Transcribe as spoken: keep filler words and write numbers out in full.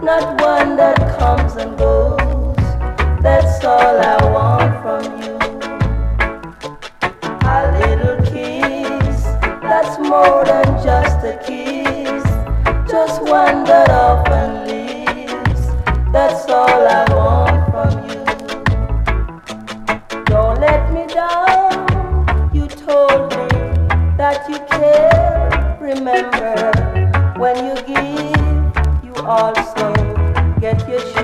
not one that comes and goes. That's all I want from you. A little kiss, that's more than just a kiss. Just one that often leaves. That's all I want from you. Don't let me down. You told me that you care. Remember, when you give, you also get your